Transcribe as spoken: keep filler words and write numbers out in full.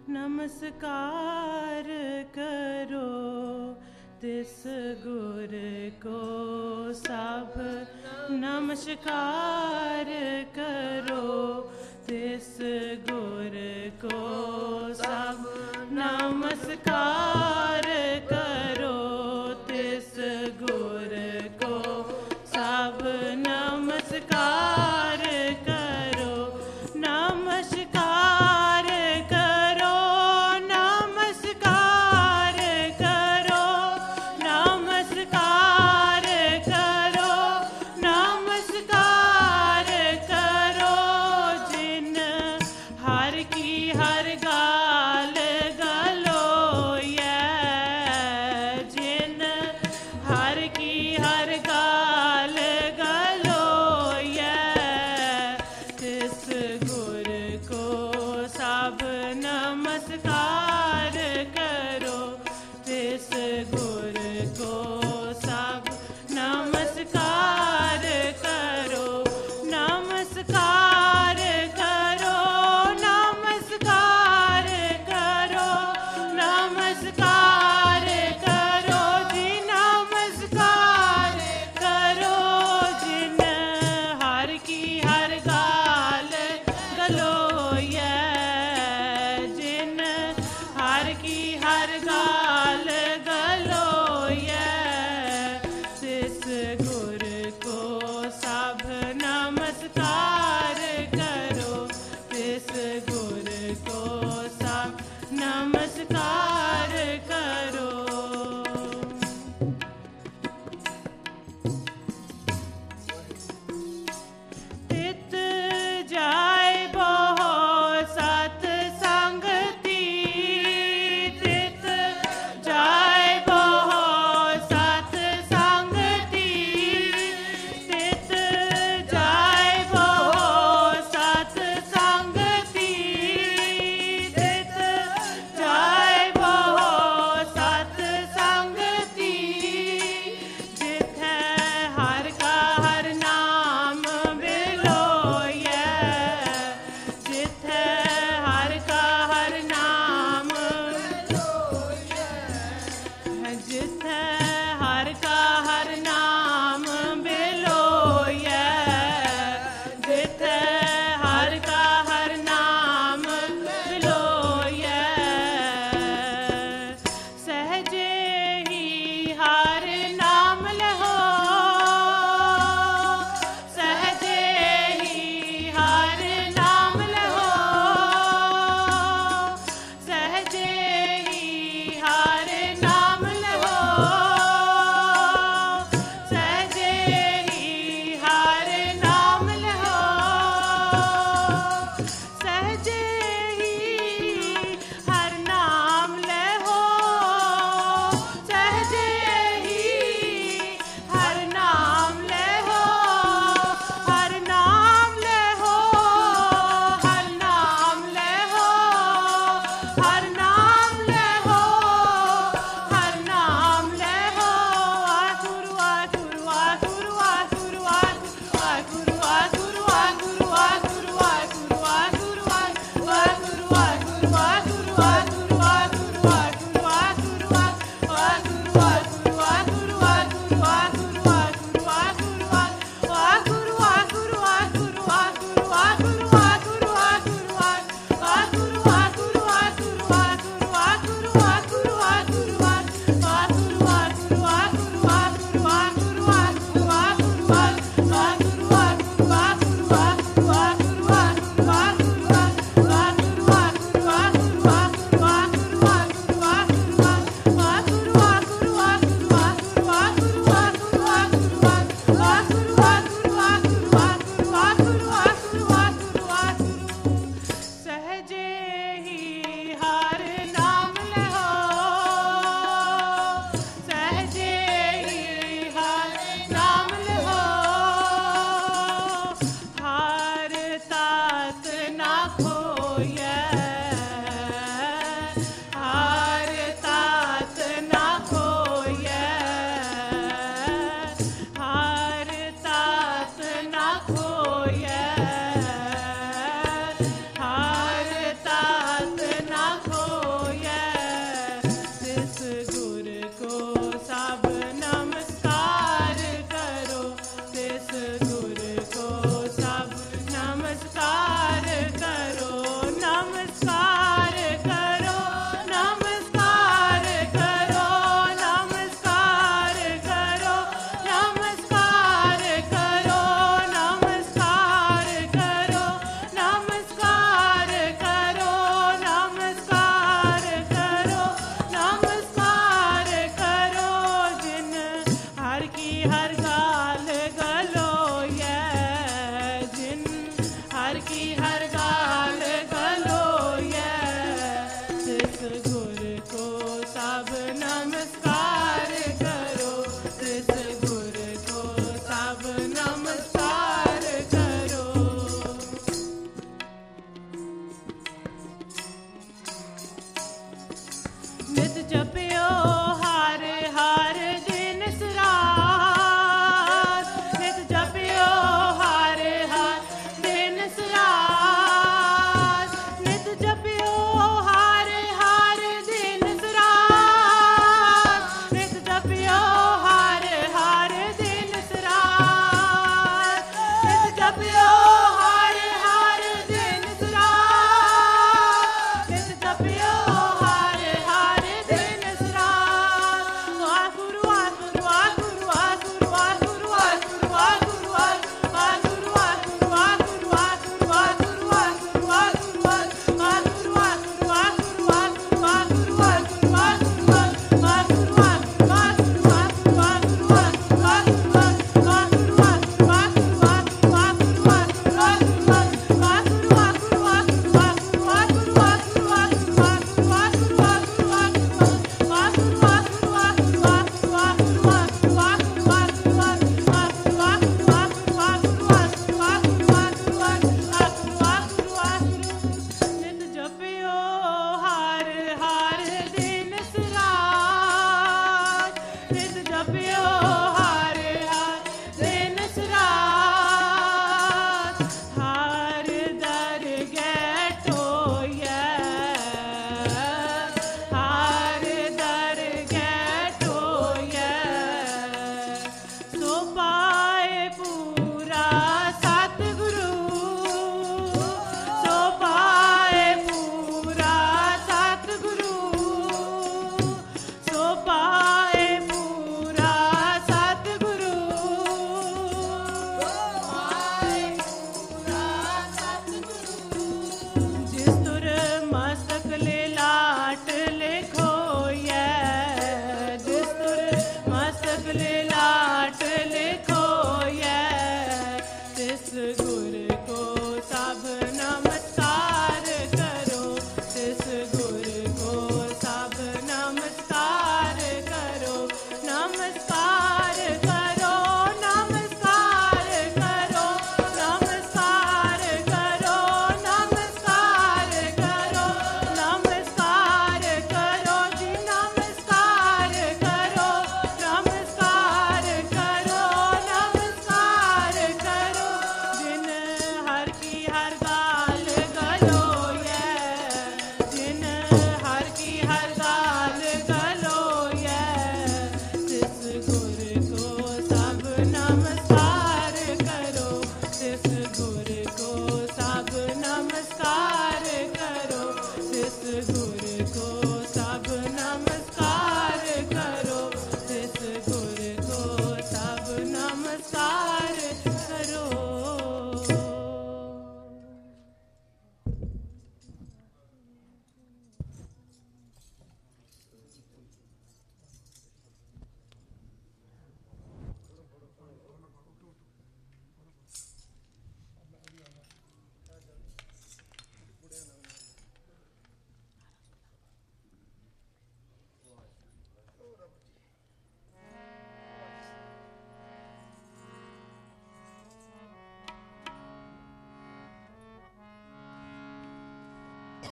नमस्कार करो तिस गुर को सब नमस्कार करो तिस गुर को सब नमस्कार करो तिस गुर को सब नमस्कार करो नमस्कार करो नमस्कार करो नमस्कार करो नमस्कार करो जिन हर की हर गाल गलोयै जिन हर की हर गाल गलोयै तिस गुर को सब नमस्कार करो तिस गुर को सब नमस्कार करो नमस्कार करो नमस्कार करो नमस्कार करो जी नमस्कार करो जिन हर की हर गाल गलोयै जिन नमस्कार करो नमस्कार करो नमस्कार करो नमस्कार करो नमस्कार करो नमस्कार करो नमस्कार करो नमस्कार करो जिन हर की हर गाल गलो ये जिन हर की हर गाल गलो ये जिस गुर को सब नमस्कार करो जिस गुर को सब नमस्कार करो नित जपियो हर हर दिन सरार नित जपियो हर हर दिन सरार नित जपियो हर हर दिन सरार नित जपियो हर हर दिन सरार नित जपियो हर हर दिन सरार नित जपियो हर हर दिन सरार वाहगुरु वाहगुरु वाहगुरु वाहगुरु वाहगुरु वाहगुरु वाहगुरु वाहगुरु वाहगुरु वाहगुरु वाहगुरु वाहगुरु वाहगुरु वाहगुरु वाहगुरु वाहगुरु वाहगुरु वाहगुरु नित जपियो हर हर दिन सरार नित जपियो हर हर दिन सरार हर दर गैठो ये हर दर गैठो ये सो पाए पूरा सतगुरु सो पाए पूरा सतगुरु सो पाए पूरा सतगुरु पाए पूरा सतगुरु जिस तुर मस्तक ले लाट लिखो ये जिस तुर मस्तक ले लाट लिखो ये जिस गुर को सब नमस्कार करो जिस गुर को सब नमस्कार करो नमस्कार करो नमस्कार करो नमस्कार करो नमस्कार करो नमस्कार करो जी नमस्कार करो नमस्कार करो नमस्कार करो जिन हर की हर गाल गलो ये जिन हर की हर गाल गलो ये जिस गुर को सब नमस्कार करो जिस गुर को सब नमस्कार करो जिस गुर को